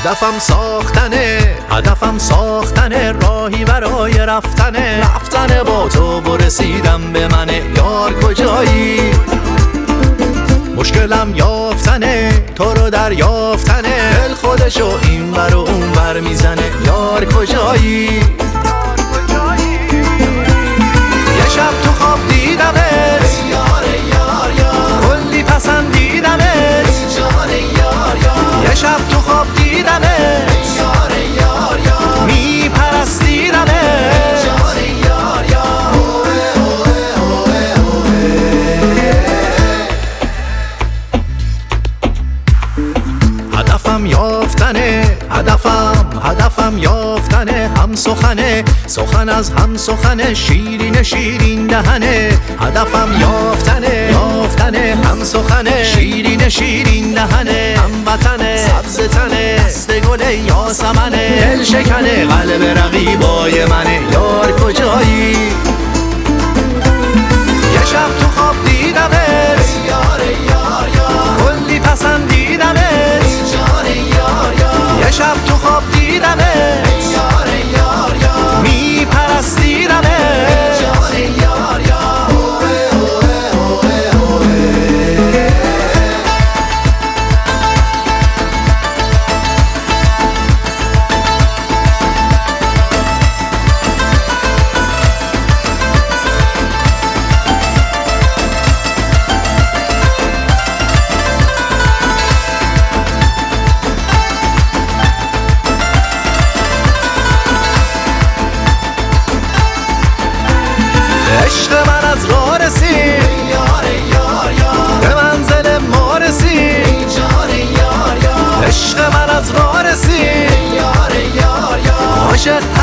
هدفم ساختنه راهی برای رفتنه با تو برسیدم به منه یار کجایی؟ مشکلم یافتنه تو رو دریافتنه دل خودشو این بر و اون بر میزنه یار کجایی؟ یه شب تو خواب دیدمت کلی پسندیدمت یه شب تو خواب دیدمت میپرستیدمت هدفم یافتنه هم سخن از هم سخنه شیرین دهنه هدفم یافتنه هم سخنه شیرین دهنه هم وطنه سبز تنه دست گل یاسمنه دل شکنه قلب رقیبای منه یار کجایی؟ یه شب تو خواب دیدمت کلی پسندیدمت یه شب تو خواب دیدمت میپرستیدمت عشق من از راه رسید به منزل ما رسید عشق من از راه رسید عاشق